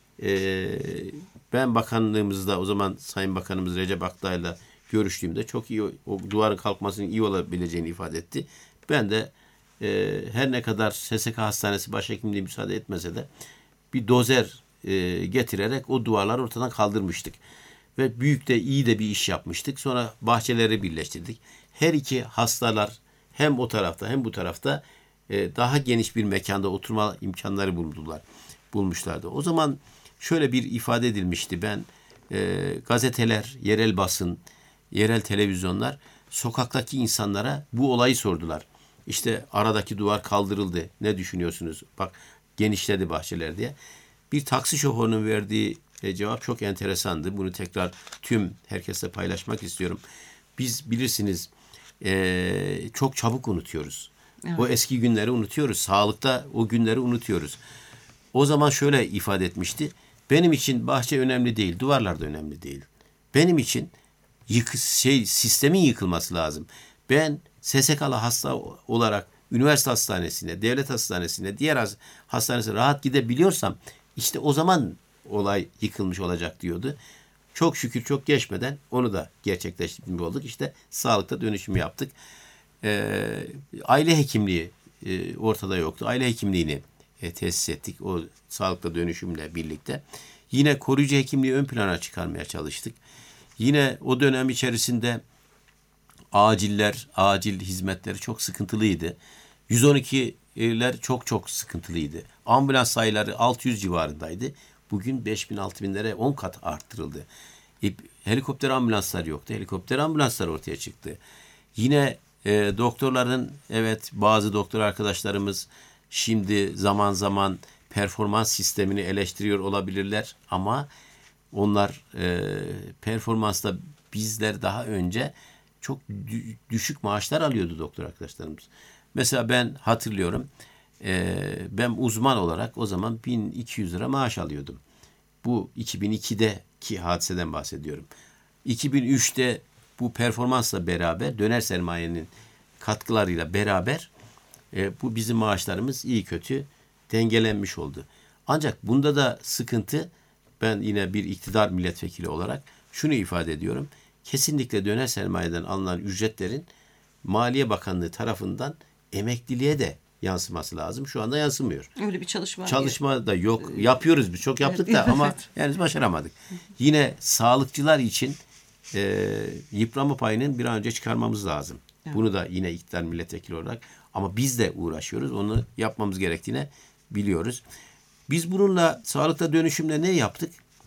ben bakanlığımızda, o zaman Sayın Bakanımız Recep Akdağ'la görüştüğümde çok iyi, o duvarın kalkmasının iyi olabileceğini ifade etti. Ben de her ne kadar SSK Hastanesi başhekimliği müsaade etmese de bir dozer getirerek o duvarları ortadan kaldırmıştık. Ve büyük de iyi de bir iş yapmıştık. Sonra bahçeleri birleştirdik. Her iki hastalar hem o tarafta hem bu tarafta daha geniş bir mekanda oturma imkanları bulmuşlardı. O zaman şöyle bir ifade edilmişti. Ben gazeteler, yerel basın, yerel televizyonlar sokaktaki insanlara bu olayı sordular. İşte aradaki duvar kaldırıldı. Ne düşünüyorsunuz? Bak genişledi bahçeler diye. Bir taksi şoförünün verdiği cevap çok enteresandı. Bunu tekrar tüm herkesle paylaşmak istiyorum. Biz bilirsiniz çok çabuk unutuyoruz. Evet. O eski günleri unutuyoruz. Sağlıkta o günleri unutuyoruz. O zaman şöyle ifade etmişti. Benim için bahçe önemli değil, duvarlar da önemli değil. Benim için sistemin yıkılması lazım. Ben SSK'lı hasta olarak üniversite hastanesine, devlet hastanesine, diğer hastanesine rahat gidebiliyorsam işte o zaman olay yıkılmış olacak diyordu. Çok şükür çok geçmeden onu da gerçekleştirmiş olduk. İşte sağlıkta dönüşüm yaptık. Aile hekimliği ortada yoktu. Aile hekimliğini tesis ettik o sağlıkta dönüşümle birlikte. Yine koruyucu hekimliği ön plana çıkarmaya çalıştık. Yine o dönem içerisinde acil hizmetleri çok sıkıntılıydı. 112'ler çok sıkıntılıydı. Ambulans sayıları 600 civarındaydı. Bugün 5000-6000'lere 10 kat arttırıldı. Helikopter ambulanslar yoktu. Helikopter ambulanslar ortaya çıktı. Yine doktorların, evet bazı doktor arkadaşlarımız şimdi zaman zaman performans sistemini eleştiriyor olabilirler ama onlar performansta bizler daha önce çok düşük maaşlar alıyordu doktor arkadaşlarımız. Mesela ben hatırlıyorum ben uzman olarak o zaman 1200 lira maaş alıyordum. Bu 2002'deki hadiseden bahsediyorum. 2003'te bu performansla beraber döner sermayenin katkılarıyla beraber bu bizim maaşlarımız iyi kötü dengelenmiş oldu. Ancak bunda da sıkıntı, ben yine bir iktidar milletvekili olarak şunu ifade ediyorum. Kesinlikle döner sermayeden alınan ücretlerin Maliye Bakanlığı tarafından emekliliğe de yansıması lazım. Şu anda yansımıyor. Öyle bir çalışma da yok. Yapıyoruz biz. Çok yaptık da ama henüz başaramadık. Yine sağlıkçılar için yıprama payının bir an önce çıkarmamız lazım. Evet. Bunu da yine iktidar milletvekili olarak ama biz de uğraşıyoruz. Onu yapmamız gerektiğini biliyoruz. Biz bununla sağlıkta dönüşümle ne yaptık?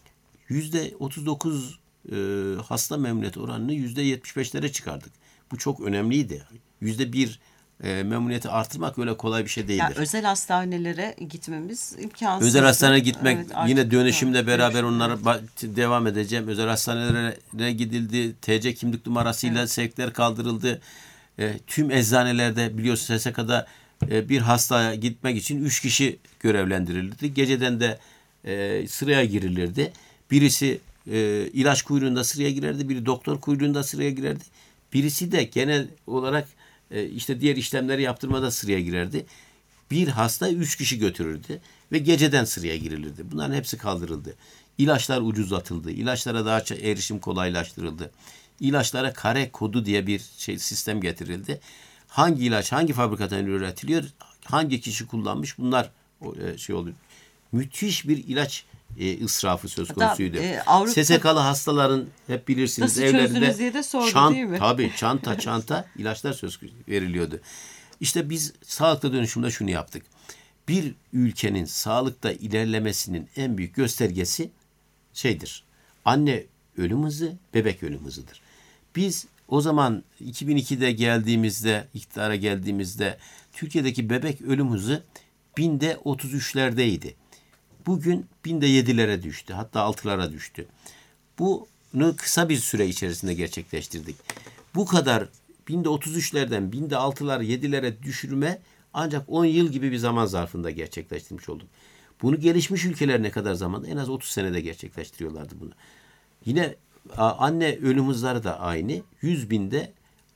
%39 hasta memnuniyet oranını %75'lere çıkardık. Bu çok önemliydi. %1 memnuniyeti artırmak öyle kolay bir şey değildir. Yani özel hastanelere gitmemiz imkansız. Özel hastanelere gitmek, evet, yine dönüşümle beraber onlara devam edeceğim. Özel hastanelere gidildi. TC kimlik numarasıyla evet, sevkler kaldırıldı. Tüm eczanelerde biliyorsunuz SSK'da bir hastaya gitmek için 3 kişi görevlendirilirdi. Geceden de sıraya girilirdi. Birisi ilaç kuyruğunda sıraya girerdi. Biri doktor kuyruğunda sıraya girerdi. Birisi de genel olarak işte diğer işlemleri yaptırmada sıraya girerdi. Bir hasta 3 kişi götürürdü ve geceden sıraya girilirdi. Bunların hepsi kaldırıldı. İlaçlar ucuzlatıldı. İlaçlara daha erişim kolaylaştırıldı. İlaçlara kare kodu diye bir sistem getirildi. Hangi ilaç hangi fabrikadan üretiliyor, hangi kişi kullanmış, bunlar oluyor. Müthiş bir ilaç israfı söz konusuydu. SSK'lı hastaların hep bilirsiniz evlerinde diye de sordu, değil mi? Tabii çanta ilaçlar söz veriliyordu. İşte biz sağlıkta dönüşümde şunu yaptık. Bir ülkenin sağlıkta ilerlemesinin en büyük göstergesi anne ölüm hızı, bebek ölüm hızıdır. Biz o zaman 2002'de iktidara geldiğimizde Türkiye'deki bebek ölüm hızı 1000'de 33'lerdeydi. Bugün 1000'de 7'lere düştü. Hatta 6'lara düştü. Bu bunu kısa bir süre içerisinde gerçekleştirdik. Bu kadar binde 33'lerden binde 6'lar 7'lere düşürme ancak 10 yıl gibi bir zaman zarfında gerçekleştirmiş olduk. Bunu gelişmiş ülkeler ne kadar zamanda? En az 30 senede gerçekleştiriyorlardı bunu. Yine anne ölüm hızları da aynı. 100 binde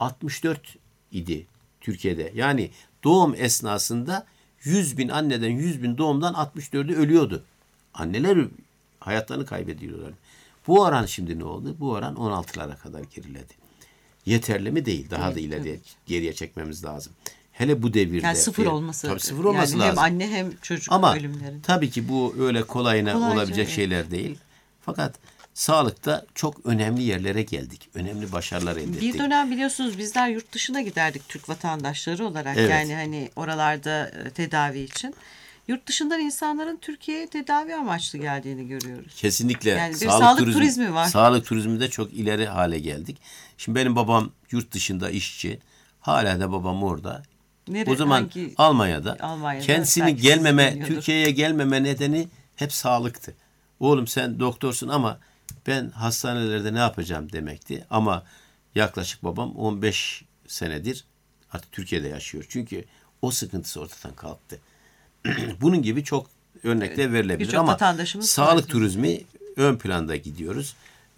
64 idi Türkiye'de. Yani doğum esnasında 100 bin anneden 100 bin doğumdan 64'ü ölüyordu. Anneler hayatlarını kaybediyorlardı. Bu oran şimdi ne oldu? Bu oran 16'lara kadar geriledi. Yeterli mi? Değil. Daha da ileriye geriye çekmemiz lazım. Hele bu devirde. Yani sıfır olması. Tabii sıfır olması yani lazım. Hem anne hem çocuk ama ölümleri. tabii ki bu öyle kolayına olabilecek evet. şeyler değil. Fakat sağlıkta çok önemli yerlere geldik. Önemli başarılar elde ettik. Bir dönem biliyorsunuz bizler yurt dışına giderdik Türk vatandaşları olarak. Evet. Yani hani oralarda tedavi için. Yurt dışından insanların Türkiye'ye tedavi amaçlı geldiğini görüyoruz. Kesinlikle. Yani bir sağlık turizmi var. Sağlık turizminde çok ileri hale geldik. Şimdi benim babam yurt dışında işçi. Hala da babam orada. O zaman Almanya'da. Kendisini Türkiye'ye gelmeme nedeni hep sağlıktı. Oğlum sen doktorsun ama ben hastanelerde ne yapacağım demekti. Ama yaklaşık babam 15 senedir artık Türkiye'de yaşıyor. Çünkü o sıkıntısı ortadan kalktı. Bunun gibi çok örnekler verilebilir ama sağlık turizmi ön planda gidiyoruz.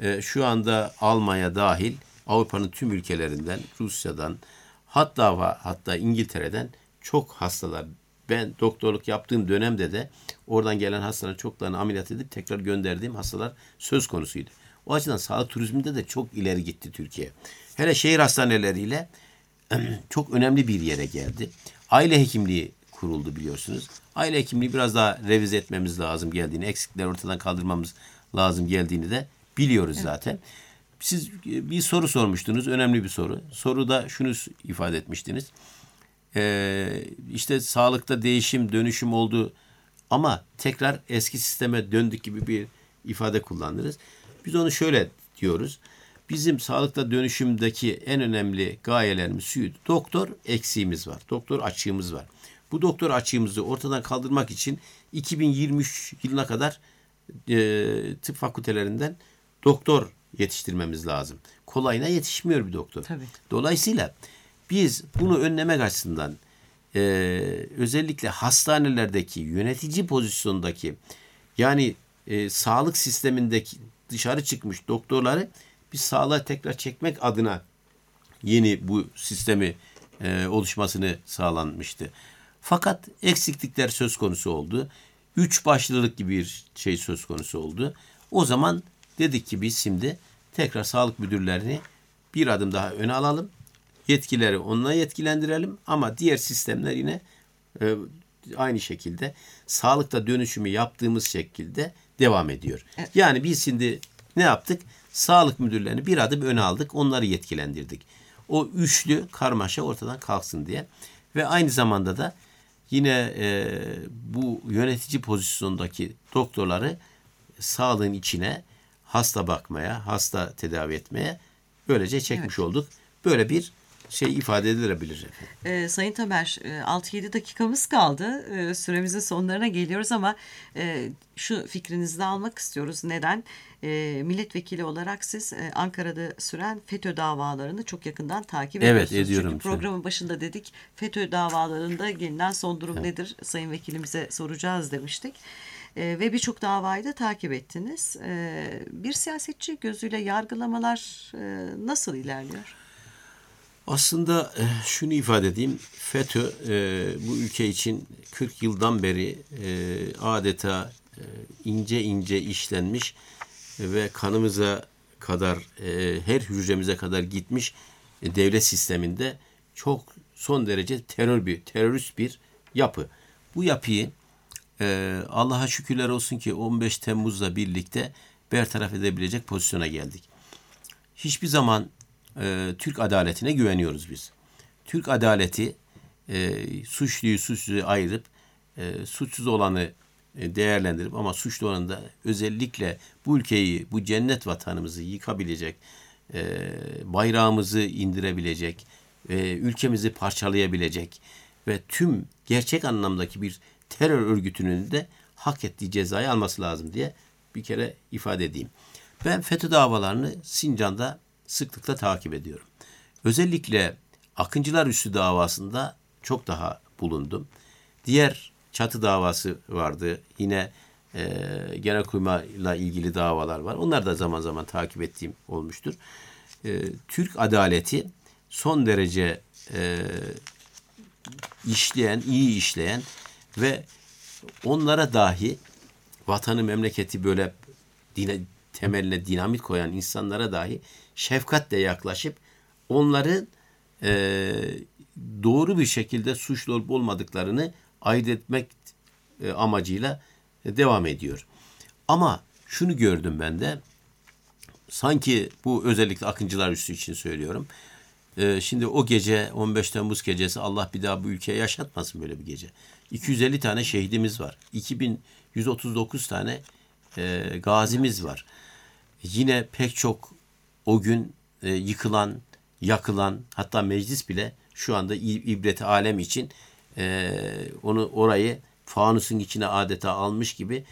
Şu anda Almanya dahil Avrupa'nın tüm ülkelerinden, Rusya'dan, hatta İngiltere'den çok hastalar. Ben doktorluk yaptığım dönemde de oradan gelen hastaların çoklarını ameliyat edip tekrar gönderdiğim hastalar söz konusuydu. O açıdan sağlık turizminde de çok ileri gitti Türkiye. Hele şehir hastaneleriyle çok önemli bir yere geldi. Aile hekimliği kuruldu biliyorsunuz. Aile hekimliği biraz daha revize etmemiz lazım geldiğini, eksikleri ortadan kaldırmamız lazım geldiğini de biliyoruz zaten. Siz bir soru sormuştunuz, önemli bir soru. Soruda şunu ifade etmiştiniz. İşte sağlıkta değişim, dönüşüm oldu ama tekrar eski sisteme döndük gibi bir ifade kullanırız. Biz onu şöyle diyoruz. Bizim sağlıkta dönüşümdeki en önemli gayelerimiz şuydu. Doktor eksiğimiz var. Doktor açığımız var. Bu doktor açığımızı ortadan kaldırmak için 2023 yılına kadar tıp fakültelerinden doktor yetiştirmemiz lazım. Kolayına yetişmiyor bir doktor. Tabii. Dolayısıyla biz bunu önlemek açısından özellikle hastanelerdeki yönetici pozisyondaki yani sağlık sistemindeki dışarı çıkmış doktorları biz sağlığa tekrar çekmek adına yeni bu sistemi oluşmasını sağlanmıştı. Fakat eksiklikler söz konusu oldu. 3 başlılık gibi bir şey söz konusu oldu. O zaman dedik ki biz şimdi tekrar sağlık müdürlerini bir adım daha öne alalım. Yetkileri onunla yetkilendirelim ama diğer sistemler yine aynı şekilde sağlıkta dönüşümü yaptığımız şekilde devam ediyor. Evet. Yani biz şimdi ne yaptık? Sağlık müdürlerini bir adım öne aldık. Onları yetkilendirdik. O üçlü karmaşa ortadan kalksın diye. Ve aynı zamanda da yine bu yönetici pozisyondaki doktorları sağlığın içine hasta bakmaya, hasta tedavi etmeye böylece çekmiş olduk. Böyle bir şey ifade edilebilir efendim. Sayın Tamer, 6-7 dakikamız kaldı. Süremizin sonlarına geliyoruz ama şu fikrinizi de almak istiyoruz. Neden? Milletvekili olarak siz Ankara'da süren FETÖ davalarını çok yakından takip ediyorsunuz. Evet, ediyorum. Çünkü programın başında dedik FETÖ davalarında gelinen son durum nedir? Sayın Vekilimize soracağız demiştik. Ve birçok davayı da takip ettiniz. Bir siyasetçi gözüyle yargılamalar nasıl ilerliyor? Aslında şunu ifade edeyim. FETÖ bu ülke için 40 yıldan beri adeta ince ince işlenmiş ve kanımıza kadar her hücremize kadar gitmiş devlet sisteminde çok son derece terörist bir yapı. Bu yapıyı Allah'a şükürler olsun ki 15 Temmuz'la birlikte bertaraf edebilecek pozisyona geldik. Hiçbir zaman Türk adaletine güveniyoruz biz. Türk adaleti suçluyu suçluyu ayırıp suçsuz olanı değerlendirip ama suçlu olanı da özellikle bu ülkeyi, bu cennet vatanımızı yıkabilecek, bayrağımızı indirebilecek, ülkemizi parçalayabilecek ve tüm gerçek anlamdaki bir terör örgütünün de hak ettiği cezayı alması lazım diye bir kere ifade edeyim. Ben FETÖ davalarını Sincan'da sıklıkla takip ediyorum. Özellikle Akıncılar Üssü davasında çok daha bulundum. Diğer çatı davası vardı. Yine Genelkurmay'la ilgili davalar var. Onlar da zaman zaman takip ettiğim olmuştur. Türk adaleti son derece iyi işleyen ve onlara dahi vatanı memleketi böyle temeline dinamit koyan insanlara dahi şefkatle yaklaşıp onların doğru bir şekilde suçlu olup olmadıklarını ayırt etmek amacıyla devam ediyor. Ama şunu gördüm ben de, sanki bu özellikle Akıncılar Üssü için söylüyorum. Şimdi o gece 15 Temmuz gecesi, Allah bir daha bu ülkeye yaşatmasın böyle bir gece. 250 tane şehidimiz var. 2139 tane gazimiz var. Yine pek çok o gün yıkılan, yakılan, hatta meclis bile şu anda ibret alem için orayı fanusun içine adeta almış gibi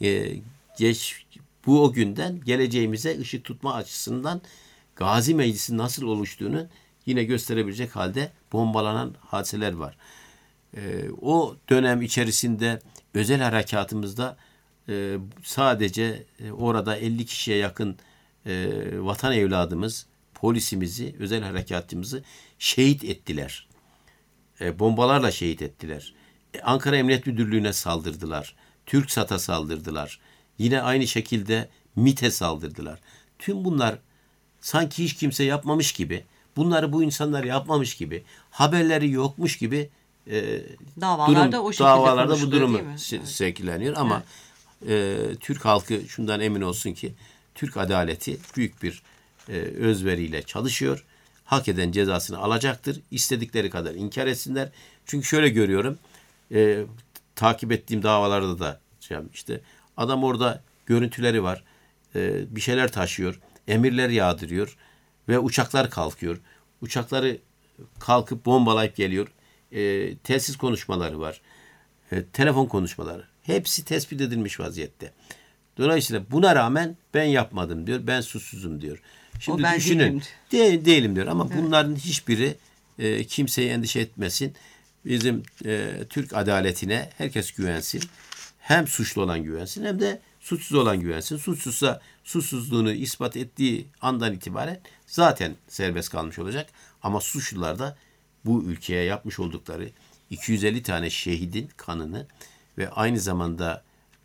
bu o günden geleceğimize ışık tutma açısından Gazi Meclisi'nin nasıl oluştuğunu yine gösterebilecek halde bombalanan hadiseler var. O dönem içerisinde özel harekatımızda sadece orada 50 kişiye yakın vatan evladımız, polisimizi, özel harekatçımızı şehit ettiler. Bombalarla şehit ettiler. Ankara Emniyet Müdürlüğü'ne saldırdılar. TürkSat'a saldırdılar. Yine aynı şekilde MİT'e saldırdılar. Tüm bunlar sanki hiç kimse yapmamış gibi, bunları bu insanlar yapmamış gibi, haberleri yokmuş gibi davalarda bu durumu şekilleniyor. Ama Türk halkı şundan emin olsun ki Türk adaleti büyük bir özveriyle çalışıyor. Hak eden cezasını alacaktır. İstedikleri kadar inkar etsinler. Çünkü şöyle görüyorum, takip ettiğim davalarda da işte adam orada görüntüleri var. Bir şeyler taşıyor. Emirler yağdırıyor. Ve uçaklar kalkıyor. Uçakları kalkıp bombalayıp geliyor. Telsiz konuşmaları var. Telefon konuşmaları. Hepsi tespit edilmiş vaziyette. Dolayısıyla buna rağmen ben yapmadım diyor. Ben suçsuzum diyor. Şimdi düşünün. Değilim diyor. Ama bunların hiçbiri kimseyi endişe etmesin. Bizim Türk adaletine herkes güvensin. Hem suçlu olan güvensin hem de suçsuz olan güvensin. Suçsuzsa suçsuzluğunu ispat ettiği andan itibaren zaten serbest kalmış olacak. Ama suçlular da bu ülkeye yapmış oldukları 250 tane şehidin kanını ve aynı zamanda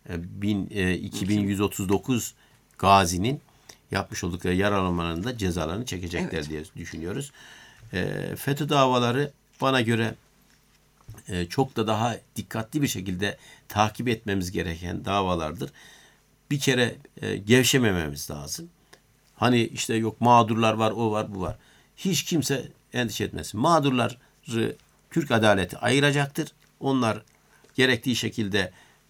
2139 gazinin yapmış oldukları yaralanmalarının da cezalarını çekecekler diye düşünüyoruz. FETÖ davaları bana göre çok da daha dikkatli bir şekilde takip etmemiz gereken davalardır. Bir kere gevşemememiz lazım. Hani işte yok mağdurlar var, o var, bu var. Hiç kimse endişe etmesin. Mağdurları Türk adaleti ayıracaktır. Onlar gerektiği şekilde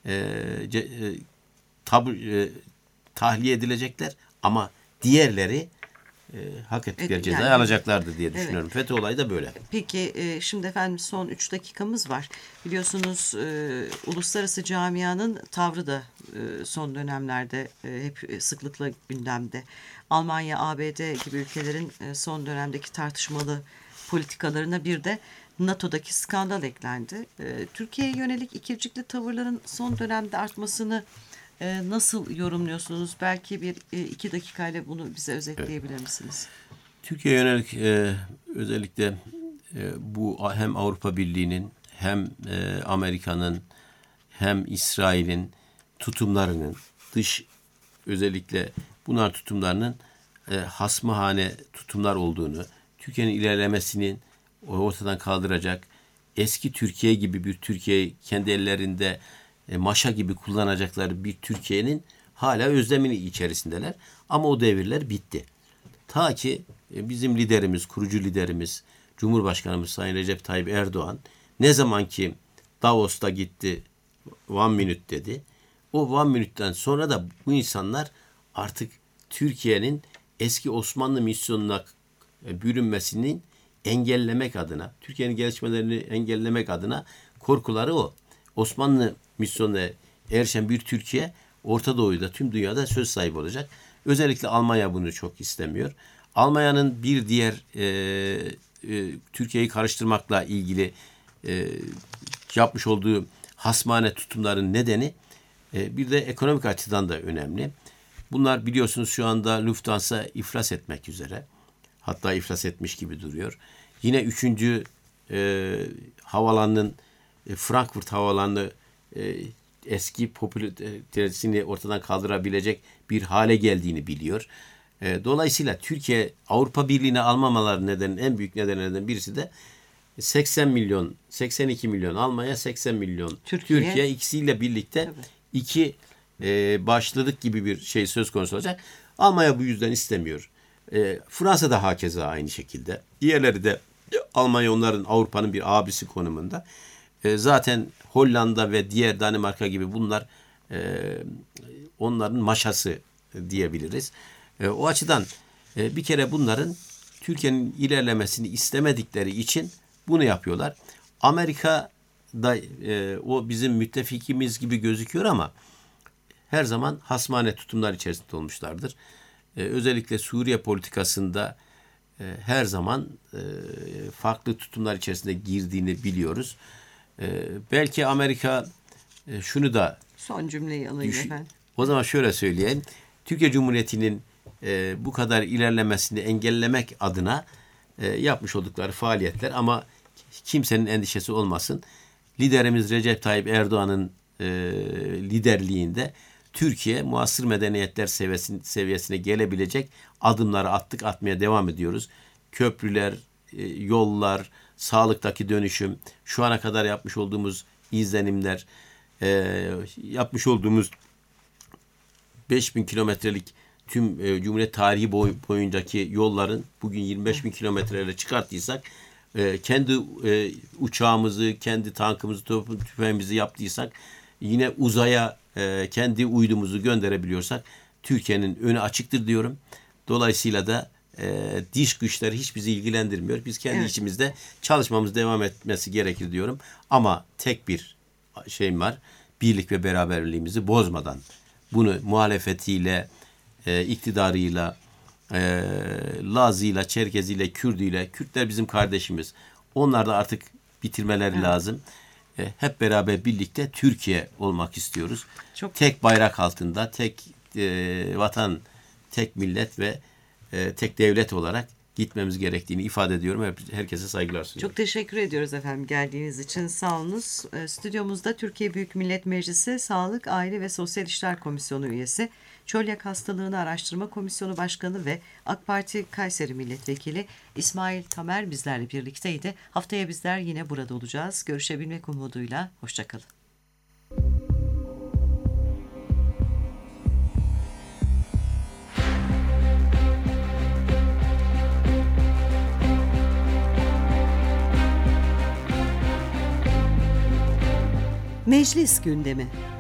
tahliye edilecekler. Ama diğerleri hak ettikleri cezayı alacaklardır diye düşünüyorum. FETÖ olayı da böyle. Peki şimdi efendim son 3 dakikamız var. Biliyorsunuz uluslararası camianın tavrı da son dönemlerde hep sıklıkla gündemde. Almanya, ABD gibi ülkelerin son dönemdeki tartışmalı politikalarına bir de NATO'daki skandal eklendi. Türkiye'ye yönelik ikircikli tavırların son dönemde artmasını nasıl yorumluyorsunuz? Belki bir iki dakikayla bunu bize özetleyebilir misiniz? Türkiye'ye yönelik özellikle bu hem Avrupa Birliği'nin hem Amerika'nın hem İsrail'in tutumlarının özellikle bunlar tutumlarının hasmahane tutumlar olduğunu, Türkiye'nin ilerlemesinin ortadan kaldıracak, eski Türkiye gibi bir Türkiye kendi ellerinde maşa gibi kullanacakları bir Türkiye'nin hala özlemini içerisindeler. Ama o devirler bitti. Ta ki bizim liderimiz, kurucu liderimiz, Cumhurbaşkanımız Sayın Recep Tayyip Erdoğan ne zaman ki Davos'ta gitti, one minute dedi. O one minute'ten sonra da bu insanlar artık Türkiye'nin eski Osmanlı misyonuna bürünmesini engellemek adına, Türkiye'nin gelişmelerini engellemek adına korkuları o. Osmanlı misyonuna erişen bir Türkiye Orta Doğu'da, tüm dünyada söz sahibi olacak. Özellikle Almanya bunu çok istemiyor. Almanya'nın bir diğer Türkiye'yi karıştırmakla ilgili yapmış olduğu hasmane tutumların nedeni bir de ekonomik açıdan da önemli. Bunlar biliyorsunuz şu anda Lufthansa iflas etmek üzere. Hatta iflas etmiş gibi duruyor. Yine 3. havalanının Frankfurt havalanı eski popülaritesini ortadan kaldırabilecek bir hale geldiğini biliyor. Dolayısıyla Türkiye Avrupa Birliği'ne almamaları nedeni en büyük nedenlerden birisi de 82 milyon Almanya, 80 milyon Türkiye ikisiyle birlikte iki başlılık gibi bir şey söz konusu olacak. Almanya bu yüzden istemiyor. Fransa da hakeza aynı şekilde. Diğerleri de Almanya onların Avrupa'nın bir abisi konumunda. Zaten Hollanda ve diğer Danimarka gibi bunlar onların maşası diyebiliriz. O açıdan bir kere bunların Türkiye'nin ilerlemesini istemedikleri için bunu yapıyorlar. Amerika da o bizim müttefikimiz gibi gözüküyor ama her zaman hasmane tutumlar içerisinde olmuşlardır. Özellikle Suriye politikasında her zaman farklı tutumlar içerisinde girdiğini biliyoruz. Belki Amerika şunu da son cümleyi alayım efendim. O zaman şöyle söyleyeyim. Türkiye Cumhuriyeti'nin bu kadar ilerlemesini engellemek adına yapmış oldukları faaliyetler ama kimsenin endişesi olmasın. Liderimiz Recep Tayyip Erdoğan'ın liderliğinde Türkiye muasır medeniyetler seviyesine gelebilecek adımları atmaya devam ediyoruz. Köprüler, yollar, sağlıktaki dönüşüm, şu ana kadar yapmış olduğumuz izlenimler, yapmış olduğumuz 5000 kilometrelik tüm Cumhuriyet tarihi boyuncaki yolların bugün 25 bin kilometreyle çıkarttıysak, kendi uçağımızı, kendi tankımızı, tüfeğimizi yaptıysak, yine uzaya kendi uydumuzu gönderebiliyorsak Türkiye'nin önü açıktır diyorum. Dolayısıyla da dış güçleri hiç bizi ilgilendirmiyor. Biz kendi içimizde çalışmamız devam etmesi gerekir diyorum. Ama tek bir şeyim var. Birlik ve beraberliğimizi bozmadan bunu muhalefetiyle, iktidarıyla, Lazıyla, Çerkeziyle, Kürdüyle, Kürtler bizim kardeşimiz. Onlar da artık bitirmeleri lazım. Hep beraber birlikte Türkiye olmak istiyoruz. Tek bayrak altında, tek vatan, tek millet ve tek devlet olarak gitmemiz gerektiğini ifade ediyorum. Herkese saygılar sunuyorum. Çok teşekkür ediyoruz efendim geldiğiniz için. Sağ olunuz. Stüdyomuzda Türkiye Büyük Millet Meclisi Sağlık, Aile ve Sosyal İşler Komisyonu üyesi, Çölyak Hastalığını Araştırma Komisyonu Başkanı ve AK Parti Kayseri Milletvekili İsmail Tamer bizlerle birlikteydi. Haftaya bizler yine burada olacağız. Görüşebilmek umuduyla. Hoşçakalın. Meclis gündemi.